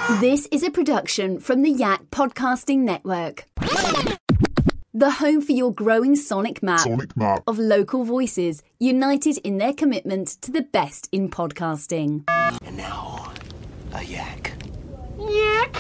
This is a production from the Yak Podcasting Network. The home for your growing sonic map of local voices united in their commitment to the best in podcasting. And now, a yak. Yak.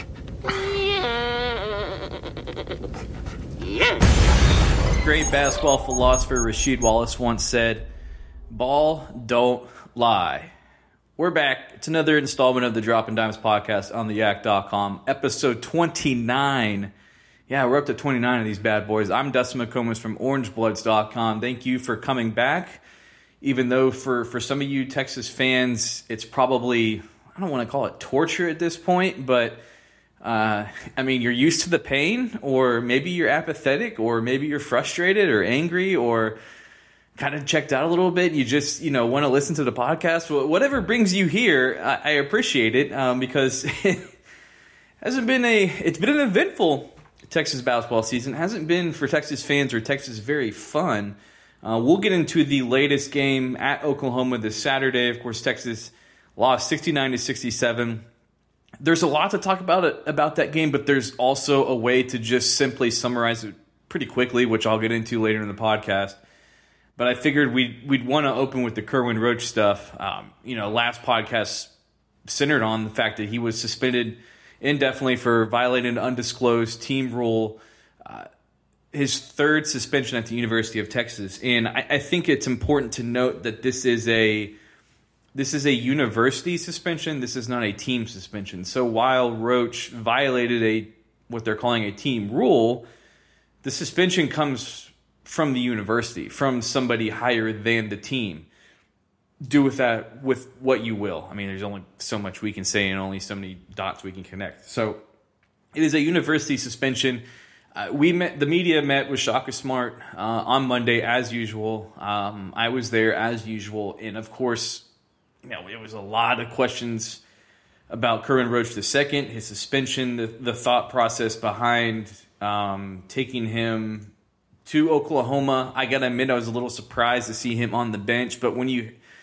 Great basketball philosopher Rasheed Wallace once said, "Ball don't lie." We're back. It's another installment of the Dropping Dimes podcast on theyak.com, episode 29. Yeah, we're up to 29 of these bad boys. I'm Dustin McComas from orangebloods.com. Thank you for coming back. Even though for some of you Texas fans, it's probably, I don't want to call it torture at this point, but you're used to the pain, or maybe you're apathetic, or maybe you're frustrated or angry, or kind of checked out a little bit. You just, want to listen to the podcast. Whatever brings you here, I appreciate it because it's been an eventful Texas basketball season. It hasn't been for Texas fans or Texas very fun. We'll get into the latest game at Oklahoma this Saturday. Of course, Texas lost 69-67. There's a lot to talk about that game, but there's also a way to just simply summarize it pretty quickly, which I'll get into later in the podcast. But I figured we'd want to open with the Kerwin Roach stuff. Last podcast centered on the fact that he was suspended indefinitely for violating an undisclosed team rule, his third suspension at the University of Texas. And I think it's important to note that this is a university suspension. This is not a team suspension. So while Roach violated what they're calling a team rule, the suspension comes from the university, from somebody higher than the team. Do with that with what you will. I mean, there's only so much we can say and only so many dots we can connect. So it is a university suspension. The media met with Shaka Smart on Monday as usual. I was there as usual. And of course, it was a lot of questions about Kerwin Roach II, his suspension, the thought process behind taking him to Oklahoma. I gotta admit, I was a little surprised to see him on the bench. But when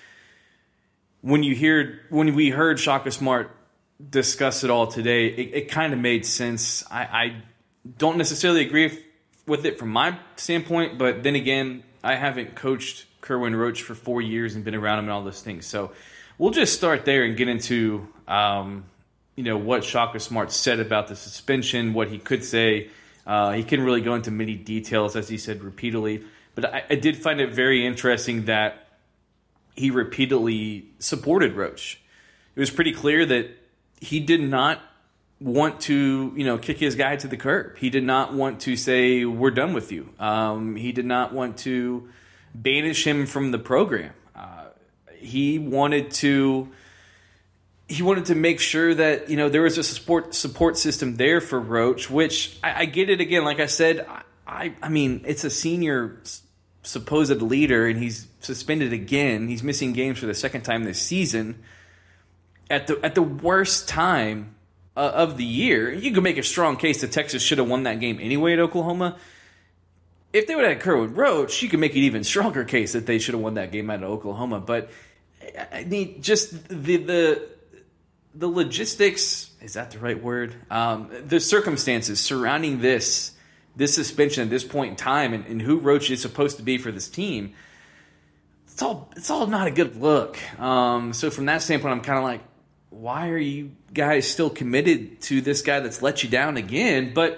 we heard Shaka Smart discuss it all today, it kind of made sense. I don't necessarily agree with it from my standpoint, but then again, I haven't coached Kerwin Roach for 4 years and been around him and all those things. So we'll just start there and get into what Shaka Smart said about the suspension, what he could say. He couldn't really go into many details, as he said repeatedly. But I did find it very interesting that he repeatedly supported Roach. It was pretty clear that he did not want to, kick his guy to the curb. He did not want to say, we're done with you. He did not want to banish him from the program. He wanted to make sure that, there was a support system there for Roach, which I get it again. Like I said, I mean, it's a senior supposed leader, and he's suspended again. He's missing games for the second time this season at the worst time of the year. You could make a strong case that Texas should have won that game anyway at Oklahoma. If they would have had Kerwin Roach, you could make an even stronger case that they should have won that game out of Oklahoma. But I need just the logistics, is that the right word? The circumstances surrounding this suspension at this point in time and who Roach is supposed to be for this team, it's all not a good look. So from that standpoint, I'm kind of like, why are you guys still committed to this guy that's let you down again? But,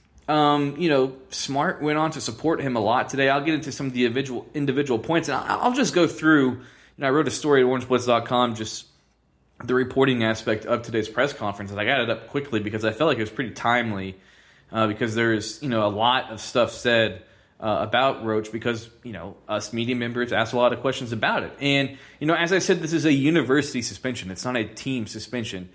Smart went on to support him a lot today. I'll get into some of the individual points, and I'll just go through. I wrote a story at orangeblitz.com, just the reporting aspect of today's press conference, and I got it up quickly because I felt like it was pretty timely because there's, a lot of stuff said about Roach because, us media members asked a lot of questions about it. And, as I said, this is a university suspension. It's not a team suspension.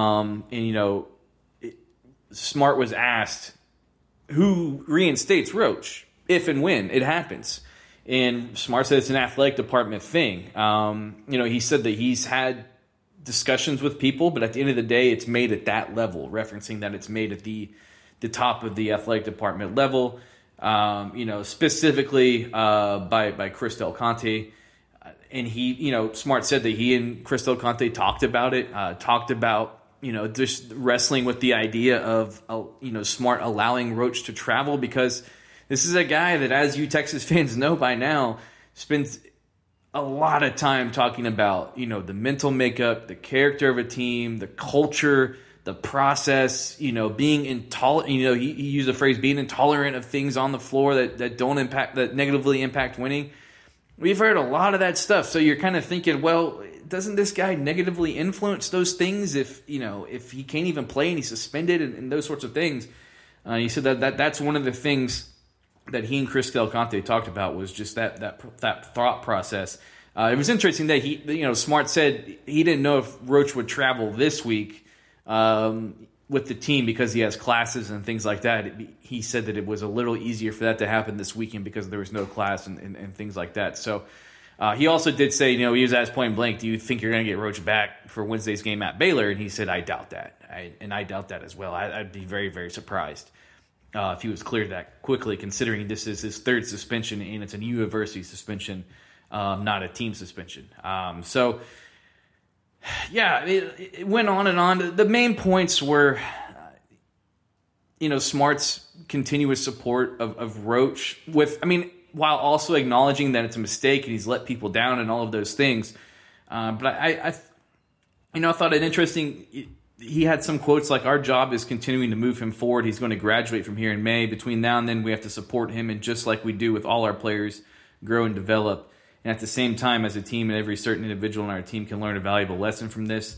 Smart was asked who reinstates Roach if and when it happens. And Smart said it's an athletic department thing. He said that he's had discussions with people, but at the end of the day, it's made at that level, referencing that it's made at the top of the athletic department level, specifically by Chris Del Conte. And he, Smart said that he and Chris Del Conte talked about it, talked about just wrestling with the idea of, Smart allowing Roach to travel, because this is a guy that, as you Texas fans know by now, spends a lot of time talking about, the mental makeup, the character of a team, the culture, the process, being intolerant. He used the phrase being intolerant of things on the floor that negatively impact winning. We've heard a lot of that stuff. So you're kind of thinking, well, doesn't this guy negatively influence those things if he can't even play and he's suspended and those sorts of things? He said that's one of the things that he and Chris Del Conte talked about, was just that thought process. It was interesting that Smart said he didn't know if Roach would travel this week with the team because he has classes and things like that. He said that it was a little easier for that to happen this weekend because there was no class and things like that. So he also did say, he was asked point blank, do you think you're going to get Roach back for Wednesday's game at Baylor? And he said, I doubt that. I doubt that as well. I'd be very, very surprised if he was cleared that quickly, considering this is his third suspension and it's a university suspension, not a team suspension. It went on and on. The main points were, Smart's continuous support of Roach while also acknowledging that it's a mistake and he's let people down and all of those things. But I thought it interesting. He had some quotes like, our job is continuing to move him forward. He's going to graduate from here in May. Between now and then, we have to support him. And just like we do with all our players, grow and develop. And at the same time, as a team, and every certain individual in our team can learn a valuable lesson from this.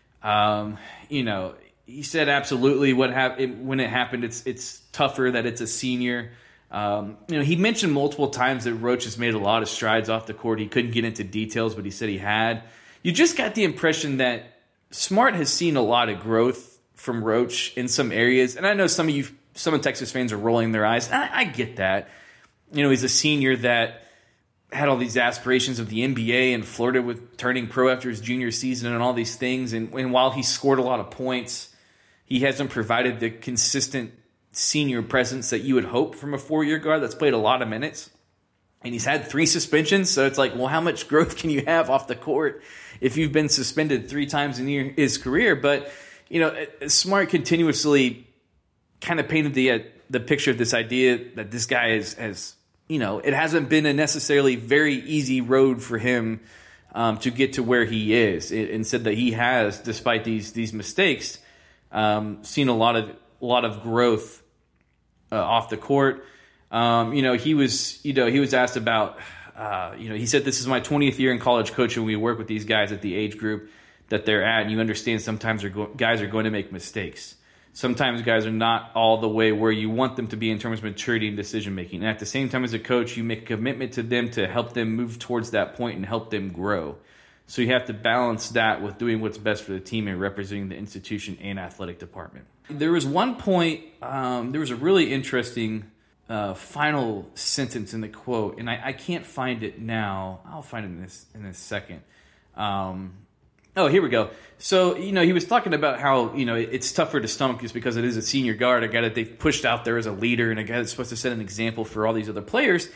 He said absolutely when it happened, it's tougher that it's a senior. He mentioned multiple times that Roach has made a lot of strides off the court. He couldn't get into details, but he said he had. You just got the impression that Smart has seen a lot of growth from Roach in some areas. And I know some of Texas fans are rolling their eyes. I get that. He's a senior that had all these aspirations of the NBA and flirted with turning pro after his junior season and all these things. And while he scored a lot of points, he hasn't provided the consistent senior presence that you would hope from a 4-year guard that's played a lot of minutes. And he's had 3 suspensions, so it's like, well, how much growth can you have off the court if you've been suspended 3 times in his career? But, Smart continuously kind of painted the picture of this idea that this guy has it hasn't been a necessarily very easy road for him to get to where he is, and said that he has, despite these mistakes, seen a lot of growth off the court. He was asked about, he said, this is my 20th year in college coaching. We work with these guys at the age group that they're at, and you understand sometimes guys are going to make mistakes. Sometimes guys are not all the way where you want them to be in terms of maturity and decision making. And at the same time, as a coach, you make a commitment to them to help them move towards that point and help them grow. So you have to balance that with doing what's best for the team and representing the institution and athletic department. There was one point, there was a really interesting final sentence in the quote, and I can't find it now. I'll find it in a second. Here we go. So, he was talking about how, it's tougher to stomach just because it is a senior guard, a guy that they've pushed out there as a leader and a guy that's supposed to set an example for all these other players.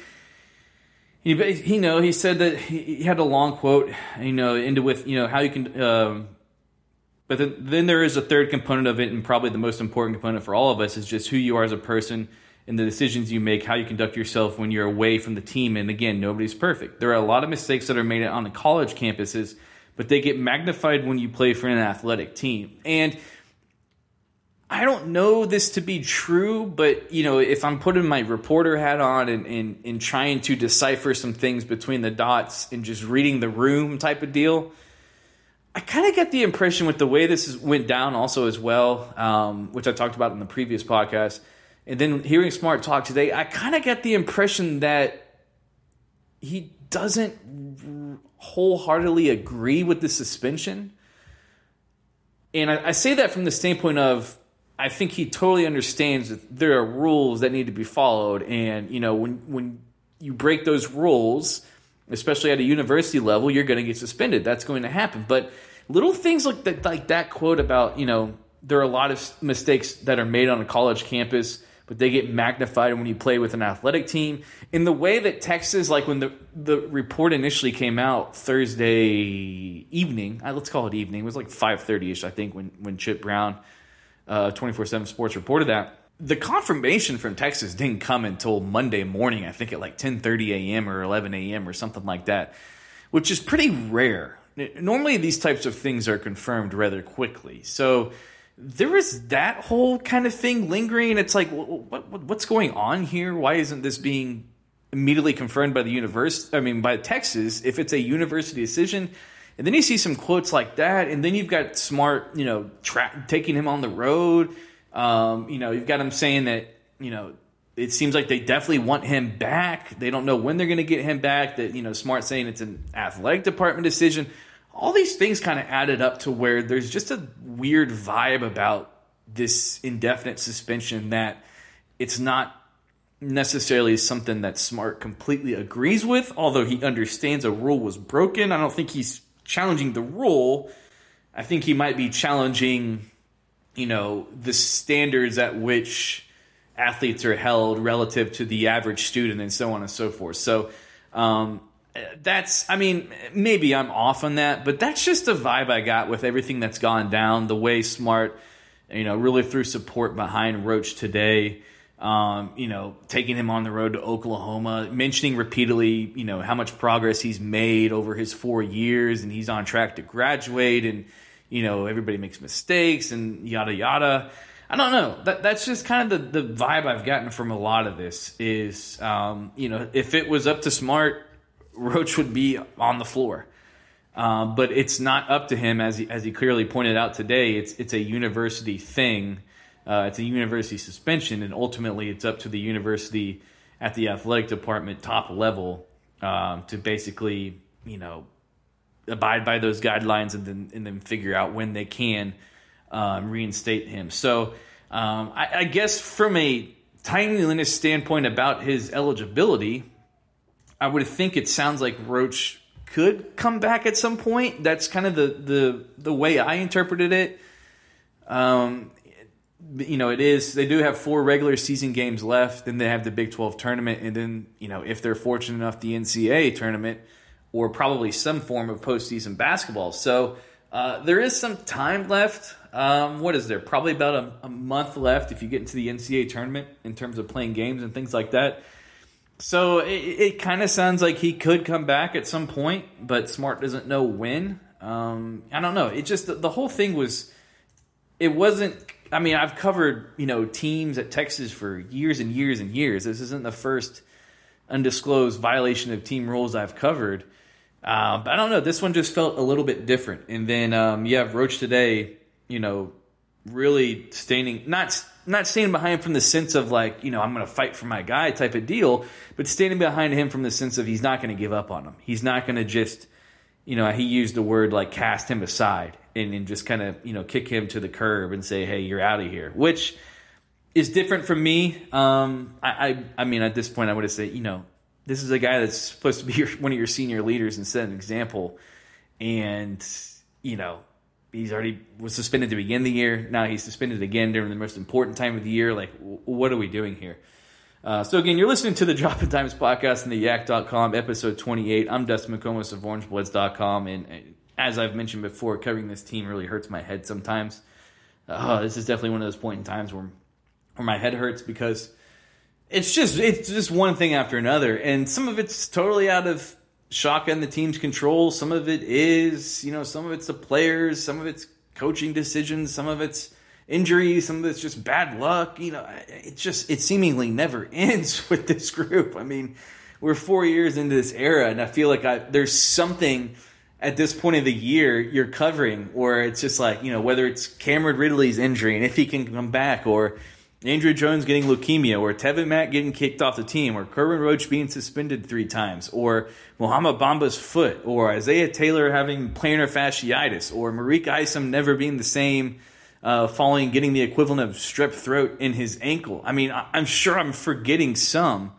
He said that he had a long quote, into with, how you can, but then there is a third component of it, and probably the most important component for all of us is just who you are as a person and the decisions you make, how you conduct yourself when you're away from the team. And again, nobody's perfect. There are a lot of mistakes that are made on the college campuses, but they get magnified when you play for an athletic team. And I don't know this to be true, but, if I'm putting my reporter hat on and trying to decipher some things between the dots and just reading the room type of deal, I kind of get the impression with the way this went down also as well, which I talked about in the previous podcast, and then hearing Smart talk today, I kind of get the impression that he doesn't wholeheartedly agree with the suspension. And I say that from the standpoint of, I think he totally understands that there are rules that need to be followed. And, when you break those rules, especially at a university level, you're going to get suspended. That's going to happen. But little things like that quote about, there are a lot of mistakes that are made on a college campus but they get magnified when you play with an athletic team. In the way that Texas, like when the report initially came out Thursday evening, let's call it evening, it was like 5:30ish, I think, when Chip Brown, 24/7 Sports reported that. The confirmation from Texas didn't come until Monday morning, I think at like 10:30 a.m. or 11 a.m. or something like that, which is pretty rare. Normally these types of things are confirmed rather quickly. So there is that whole kind of thing lingering. It's like, what's going on here? Why isn't this being immediately confirmed by by Texas, if it's a university decision? And then you see some quotes like that, and then you've got Smart, taking him on the road. You've got him saying that, it seems like they definitely want him back. They don't know when they're going to get him back. That, Smart saying it's an athletic department decision. All these things kind of added up to where there's just a weird vibe about this indefinite suspension, that it's not necessarily something that Smart completely agrees with, although he understands a rule was broken. I don't think he's challenging the rule. I think he might be challenging, the standards at which athletes are held relative to the average student and so on and so forth. So maybe I'm off on that, but that's just the vibe I got with everything that's gone down, the way Smart, really threw support behind Roach today, taking him on the road to Oklahoma, mentioning repeatedly, how much progress he's made over his 4 years, and he's on track to graduate, and, everybody makes mistakes and yada, yada. I don't know. That's just kind of the vibe I've gotten from a lot of this is, if it was up to Smart, Roach would be on the floor. But it's not up to him, as he clearly pointed out today. It's a university thing. It's a university suspension, and ultimately it's up to the university at the athletic department top level to basically, abide by those guidelines and then figure out when they can reinstate him. So I guess from a timeliness standpoint about his eligibility, I would think it sounds like Roach could come back at some point. That's kind of the way I interpreted it. It is, they do have 4 regular season games left, then they have the Big 12 tournament, and then, if they're fortunate enough, the NCAA tournament, or probably some form of postseason basketball. So there is some time left. What is there? Probably about a month left if you get into the NCAA tournament in terms of playing games and things like that. So it kind of sounds like he could come back at some point, but Smart doesn't know when. I don't know. It just, the whole thing wasn't, I've covered, teams at Texas for years and years and years. This isn't the first undisclosed violation of team rules I've covered. But I don't know. This one just felt a little bit different. And then you have Roach today, really standing, not standing behind him from the sense of like, I'm going to fight for my guy type of deal, but standing behind him from the sense of he's not going to give up on him. He's not going to just, he used the word like cast him aside and just kind of, kick him to the curb and say, hey, you're out of here, which is different from me. At this point I would have said, this is a guy that's supposed to be one of your senior leaders and set an example. And, he's already was suspended to begin the year. Now he's suspended again during the most important time of the year. Like, what are we doing here? So again, you're listening to the Dropping Dimes podcast on the yak.com, episode 28. I'm Dustin McComas of orangebloods.com. And as I've mentioned before, covering this team really hurts my head sometimes. This is definitely one of those points in times where my head hurts because it's just one thing after another. And some of it's totally out of Shaka and the team's control. Some of it is, some of it's the players, some of it's coaching decisions, some of it's injuries, some of it's just bad luck. It seemingly never ends with this group. We're 4 years into this era, and I feel like there's something at this point of the year you're covering, or it's just like, whether it's Cameron Ridley's injury and if he can come back, or Andrew Jones getting leukemia, or Tevin Mack getting kicked off the team, or Kerwin Roach being suspended 3 times, or Mohamed Bamba's foot, or Isaiah Taylor having plantar fasciitis, or Malik Isom never being the same getting the equivalent of strep throat in his ankle. I'm sure I'm forgetting some,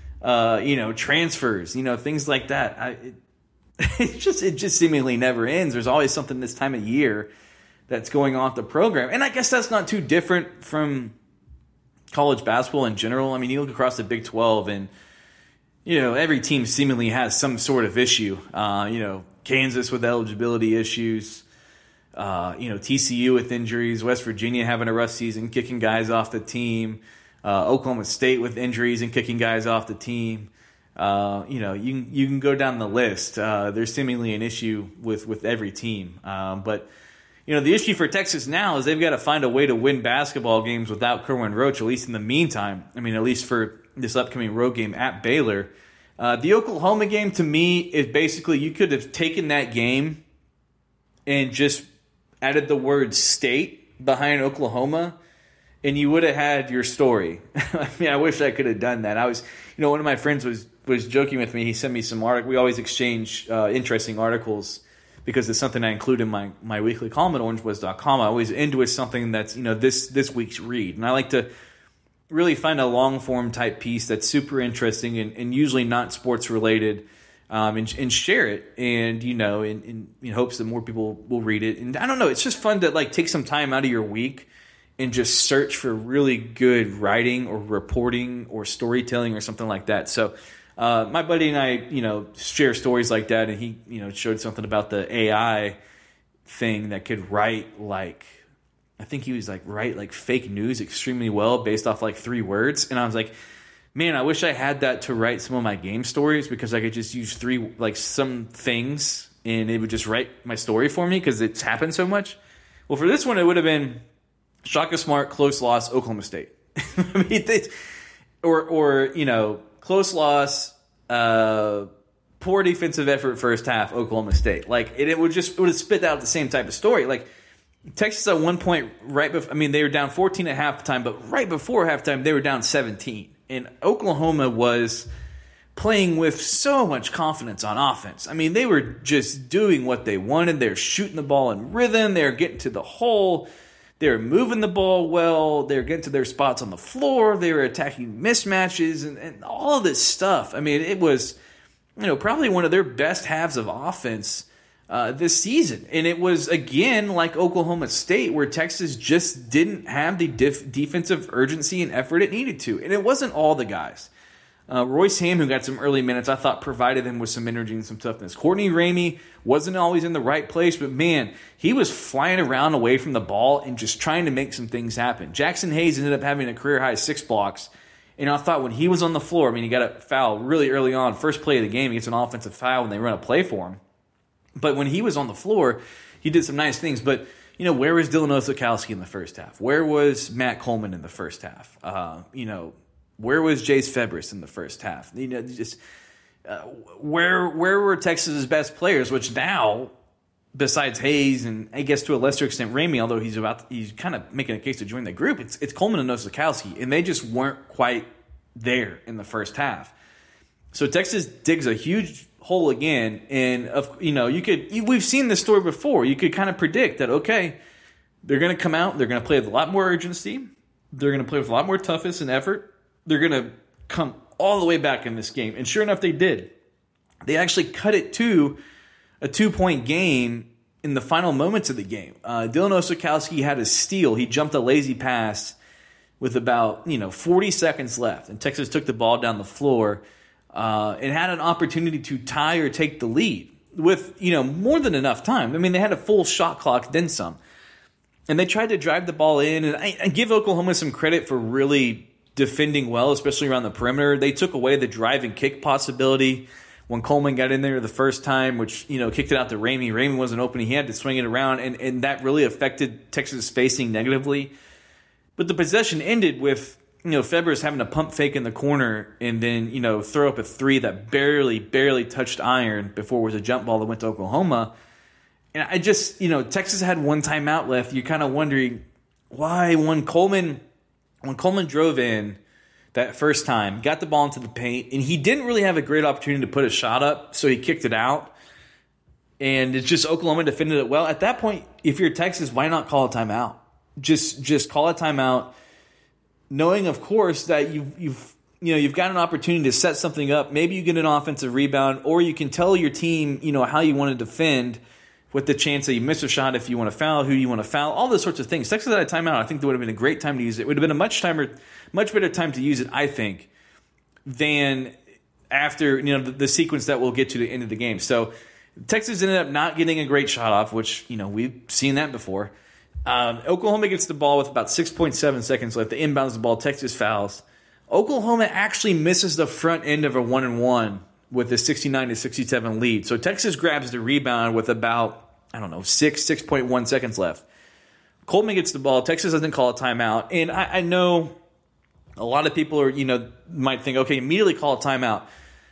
transfers, things like that. It just seemingly never ends. There's always something this time of year that's going on with the program. And I guess that's not too different from college basketball in general. I mean, you look across the Big 12 and, every team seemingly has some sort of issue. Kansas with eligibility issues, TCU with injuries, West Virginia having a rough season, kicking guys off the team, Oklahoma State with injuries and kicking guys off the team. You can go down the list. There's seemingly an issue with every team. But the issue for Texas now is they've got to find a way to win basketball games without Kerwin Roach, at least in the meantime. I mean, at least for this upcoming road game at Baylor. The Oklahoma game, to me, is basically you could have taken that game and just added the word state behind Oklahoma, and you would have had your story. I mean, I wish I could have done that. I was, one of my friends was joking with me. He sent me some articles. We always exchange interesting articles because it's something I include in my weekly column at orangewiz.com. I always end with something that's, this week's read. And I like to really find a long-form type piece that's super interesting and usually not sports-related and share it and, in hopes that more people will read it. And I don't know, it's just fun to, take some time out of your week and just search for really good writing or reporting or storytelling or something like that. So my buddy and I, share stories like that, and he, showed something about the AI thing that could write I think he was write fake news extremely well based off 3 words. And I was like, man, I wish I had that to write some of my game stories because I could just use 3, some things and it would just write my story for me because it's happened so much. Well, for this one, it would have been Shaka Smart, close loss, Oklahoma State. I mean, close loss, poor defensive effort first half, Oklahoma State. It would have spit out the same type of story. Texas at one point they were down 14 at halftime, but right before halftime they were down 17. And Oklahoma was playing with so much confidence on offense. I mean, they were just doing what they wanted. They were shooting the ball in rhythm. They were getting to the hole. They were moving the ball well. They were getting to their spots on the floor. They were attacking mismatches and all of this stuff. I mean, it was, probably one of their best halves of offense this season. And it was, again, like Oklahoma State, where Texas just didn't have the defensive urgency and effort it needed to. And it wasn't all the guys. Royce Hamm, who got some early minutes, I thought provided them with some energy and some toughness. Courtney Ramey wasn't always in the right place, but man, he was flying around away from the ball and just trying to make some things happen. Jackson Hayes ended up having a career-high 6 blocks. And I thought when he was on the floor, he got a foul really early on. First play of the game, he gets an offensive foul when they run a play for him. But when he was on the floor, he did some nice things. But, where was Dylan Osakowski in the first half? Where was Matt Coleman in the first half? Where was Jace Febres in the first half? Where were Texas's best players? Which now, besides Hayes and I guess to a lesser extent Ramey, although he's kind of making a case to join the group, it's Coleman and Osakowski, and they just weren't quite there in the first half. So Texas digs a huge hole again, and we've seen this story before. You could kind of predict that, okay, they're going to come out, they're going to play with a lot more urgency, they're going to play with a lot more toughness and effort, they're going to come all the way back in this game. And sure enough, they did. They actually cut it to a 2-point game in the final moments of the game. Dylan Osakowski had a steal. He jumped a lazy pass with about 40 seconds left, and Texas took the ball down the floor and had an opportunity to tie or take the lead with more than enough time. I mean, they had a full shot clock, then some, and they tried to drive the ball in. And I give Oklahoma some credit for really defending well, especially around the perimeter. They took away the drive and kick possibility when Coleman got in there the first time, which, kicked it out to Ramey. Ramey wasn't open. He had to swing it around, and that really affected Texas' spacing negatively. But the possession ended with, Febres having a pump fake in the corner and then, throw up a 3 that barely touched iron before it was a jump ball that went to Oklahoma. And I just, Texas had one timeout left. You're kind of wondering why when Coleman drove in that first time, got the ball into the paint, and he didn't really have a great opportunity to put a shot up, so he kicked it out. And it's just Oklahoma defended it well. At that point, if you're Texas, why not call a timeout? Just call a timeout, knowing, of course, that you've got an opportunity to set something up. Maybe you get an offensive rebound, or you can tell your team, how you want to defend with the chance that you miss a shot if you want to foul, who you want to foul, all those sorts of things. Texas had a timeout. I think that would have been a great time to use it. It would have been a much better time to use it, I think, than after the sequence that we'll get to the end of the game. So Texas ended up not getting a great shot off, which we've seen that before. Oklahoma gets the ball with about 6.7 seconds left. They inbounds the ball. Texas fouls. Oklahoma actually misses the front end of a 1-and-1 with a 69-67 lead. So Texas grabs the rebound with about 6.1 seconds left. Coleman gets the ball. Texas doesn't call a timeout, and I know a lot of people might think, okay, immediately call a timeout.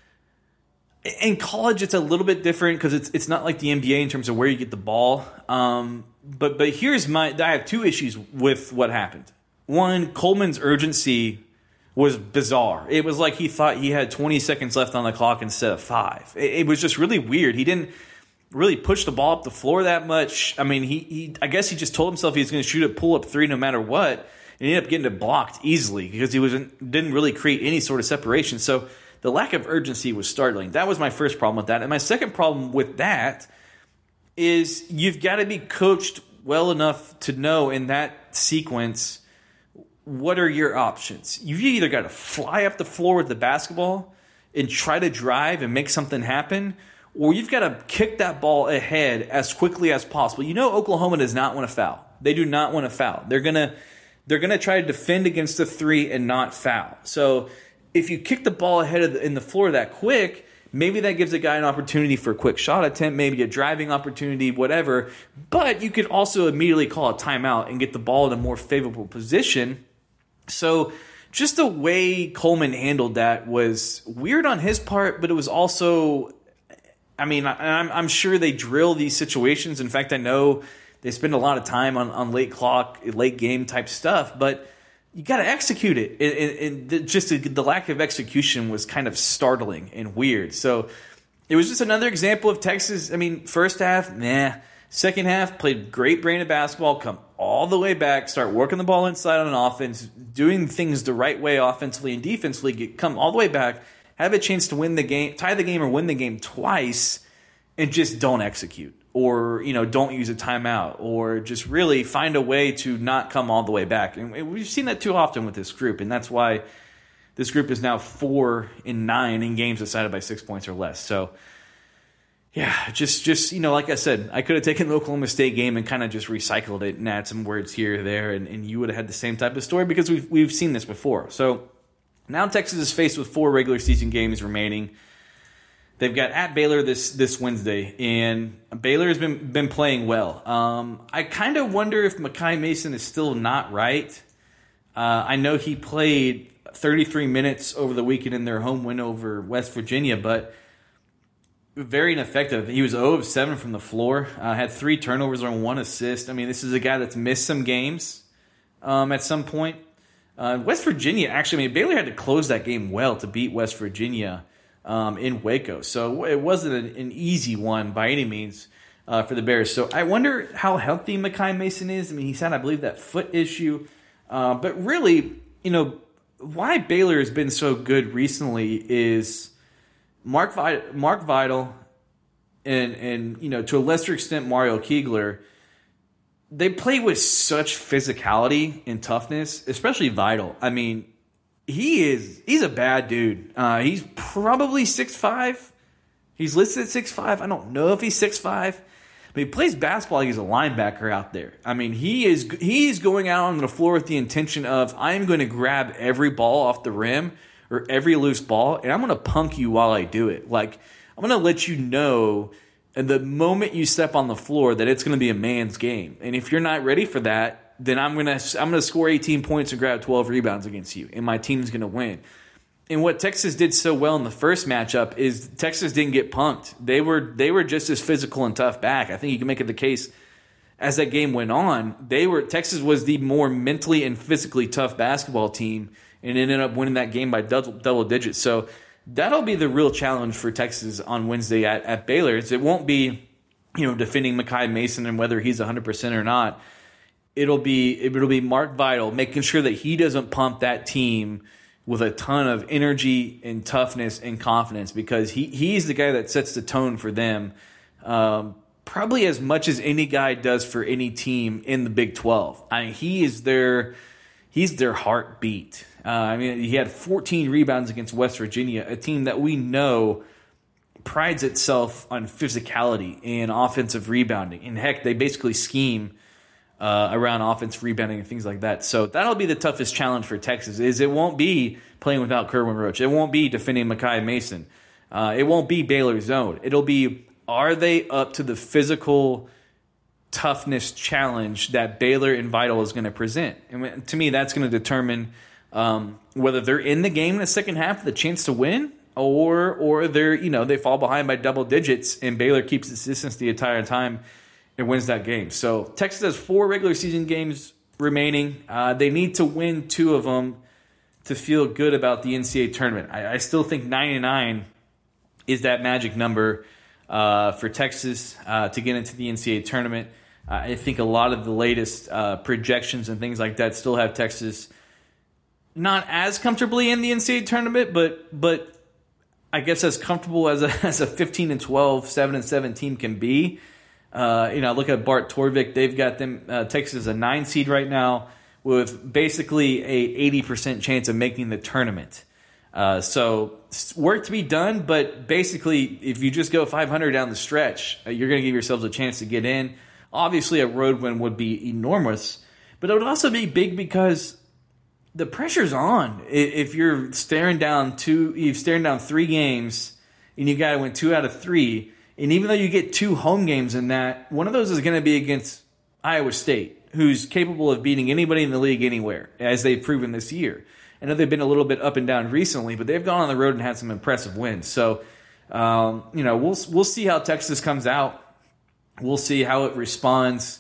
In college, it's a little bit different because it's not like the NBA in terms of where you get the ball. But I have two issues with what happened. One, Coleman's urgency was bizarre. It was like he thought he had 20 seconds left on the clock instead of 5. It was just really weird. He didn't really push the ball up the floor that much. I mean, I guess he just told himself he was going to shoot a pull-up 3 no matter what, and he ended up getting it blocked easily because he didn't really create any sort of separation. So the lack of urgency was startling. That was my first problem with that. And my second problem with that is you've got to be coached well enough to know in that sequence what are your options. You've either got to fly up the floor with the basketball and try to drive and make something happen, or you've got to kick that ball ahead as quickly as possible. Oklahoma does not want to foul. They do not want to foul. They're gonna try to defend against the 3 and not foul. So if you kick the ball ahead in the floor that quick, maybe that gives a guy an opportunity for a quick shot attempt, maybe a driving opportunity, whatever. But you could also immediately call a timeout and get the ball in a more favorable position. So just the way Coleman handled that was weird on his part, but it was also, I'm sure they drill these situations. In fact, I know they spend a lot of time on late game type stuff, but you got to execute it. And just the lack of execution was kind of startling and weird. So it was just another example of Texas. First half, nah. Second half, played great brand of basketball, come all the way back, start working the ball inside on offense, doing things the right way offensively and defensively, come all the way back, have a chance to win the game, tie the game or win the game twice, and just don't execute. Or, don't use a timeout, or just really find a way to not come all the way back. And we've seen that too often with this group, and that's why this group is now 4-9 in games decided by 6 points or less. So, yeah, just like I said, I could have taken the Oklahoma State game and kind of just recycled it and add some words here or there, and you would have had the same type of story because we've seen this before. So now Texas is faced with 4 regular season games remaining. They've got at Baylor this Wednesday, and Baylor has been playing well. I kind of wonder if Makai Mason is still not right. I know he played 33 minutes over the weekend in their home win over West Virginia, but very ineffective. He was 0 of 7 from the floor, had 3 turnovers and 1 assist. This is a guy that's missed some games at some point. West Virginia, actually, Baylor had to close that game well to beat West Virginia in Waco. So it wasn't an easy one by any means for the Bears. So I wonder how healthy Makai Mason is. He's had, I believe, that foot issue. But really, why Baylor has been so good recently is Mark Vidal and to a lesser extent Mario Kegler. They play with such physicality and toughness, especially Vidal. He's a bad dude. He's probably 6'5". He's listed at 6'5". I don't know if he's 6'5". But he plays basketball like he's a linebacker out there. He's going out on the floor with the intention of, I'm going to grab every ball off the rim or every loose ball, and I'm going to punk you while I do it. Like, I'm going to let you know at the moment you step on the floor that it's going to be a man's game. And if you're not ready for that, then I'm going to score 18 points and grab 12 rebounds against you, and my team's going to win. And what Texas did so well in the first matchup is Texas didn't get punked. They were just as physical and tough back. I think you can make it the case as that game went on. Texas was the more mentally and physically tough basketball team and ended up winning that game by double digits. So that'll be the real challenge for Texas on Wednesday at Baylor. It won't be, defending Makai Mason and whether he's 100% or not. It'll be Mark Vidal making sure that he doesn't pump that team with a ton of energy and toughness and confidence, because he's the guy that sets the tone for them. probably as much as any guy does for any team in the Big 12. I mean, he's their heartbeat. He had 14 rebounds against West Virginia, a team that we know prides itself on physicality and offensive rebounding. And heck, they basically scheme around offensive rebounding and things like that. So that'll be the toughest challenge for Texas. It won't be playing without Kerwin Roach. It won't be defending Makai Mason. It won't be Baylor zone. It'll be, are they up to the physical toughness challenge that Baylor and Vital is going to present? And to me, that's going to determine whether they're in the game in the second half with a chance to win, or they're, they fall behind by double digits and Baylor keeps its distance the entire time and wins that game. So Texas has 4 regular season games remaining. They need to win 2 of them to feel good about the NCAA tournament. I still think 9-9 is that magic number for Texas to get into the NCAA tournament. I think a lot of the latest projections and things like that still have Texas not as comfortably in the NCAA tournament, but I guess as comfortable as a 15-12, 7-7 team can be. Look at Bart Torvik. They've got them Texas as a 9 seed right now with basically a 80% chance of making the tournament. So work to be done, but basically if you just go 500 down the stretch, you're going to give yourselves a chance to get in. Obviously a road win would be enormous, but it would also be big because the pressure's on. If you're staring down 3 games and you got to win 2 out of 3, and even though you get 2 home games in that, one of those is going to be against Iowa State, who's capable of beating anybody in the league anywhere, as they've proven this year. I know they've been a little bit up and down recently, but they've gone on the road and had some impressive wins. So, we'll see how Texas comes out. We'll see how it responds.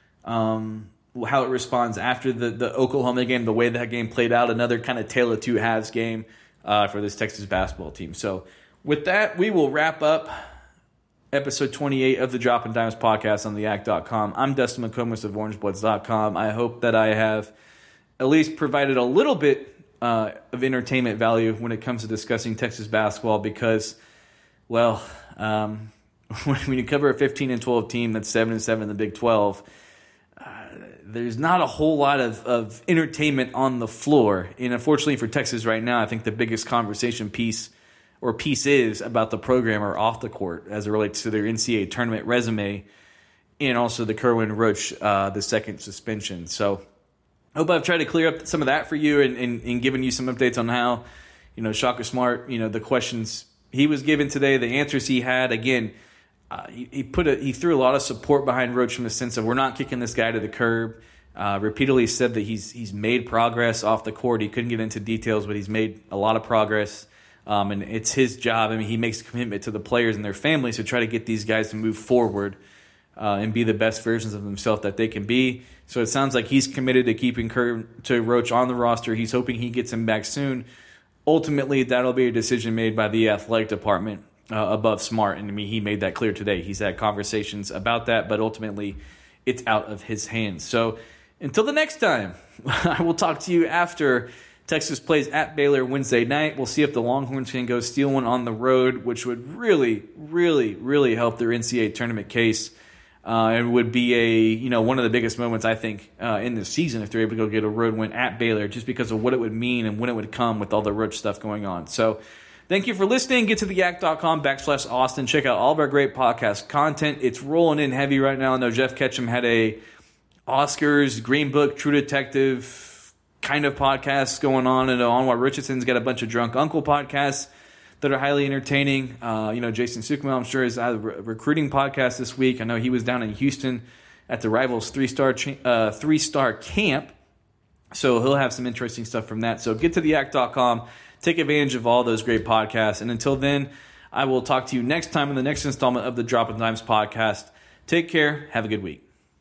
How it responds after the Oklahoma game, the way that game played out, another kind of tale of 2 halves game for this Texas basketball team. So with that, we will wrap up episode 28 of the Dropping Dimes podcast on theact.com. I'm Dustin McComas of orangebloods.com. I hope that I have at least provided a little bit of entertainment value when it comes to discussing Texas basketball because, when you cover a 15-12 team that's 7-7 in the Big 12, there's not a whole lot of entertainment on the floor. And unfortunately for Texas right now, I think the biggest conversation piece is about the program or off the court as it relates to their NCAA tournament resume and also the Kerwin Roach, the second suspension. So I hope I've tried to clear up some of that for you and given you some updates on how, Shaka Smart, the questions he was given today, the answers he had. Again, he threw a lot of support behind Roach from the sense of we're not kicking this guy to the curb. Repeatedly said that he's made progress off the court. He couldn't get into details, but he's made a lot of progress. And it's his job. He makes a commitment to the players and their families to try to get these guys to move forward and be the best versions of themselves that they can be. So it sounds like he's committed to keeping Roach on the roster. He's hoping he gets him back soon. Ultimately, that'll be a decision made by the athletic department above Smart. And he made that clear today. He's had conversations about that, but ultimately it's out of his hands. So until the next time, I will talk to you after Texas plays at Baylor Wednesday night. We'll see if the Longhorns can go steal one on the road, which would really, really, really help their NCAA tournament case. And would be one of the biggest moments, I think, in the season if they're able to go get a road win at Baylor, just because of what it would mean and when it would come with all the Roach stuff going on. So thank you for listening. Get to theact.com/Austin. Check out all of our great podcast content. It's rolling in heavy right now. I know Jeff Ketchum had a Oscars, Green Book, True Detective kind of podcasts going on. And Anwar Richardson's got a bunch of Drunk Uncle podcasts that are highly entertaining. Jason Sukma, I'm sure, is at a recruiting podcast this week. I know he was down in Houston at the Rivals three-star camp, so he'll have some interesting stuff from that. So get to theact.com, take advantage of all those great podcasts, and until then, I will talk to you next time in the next installment of the Dropping Dimes podcast. Take care. Have a good week.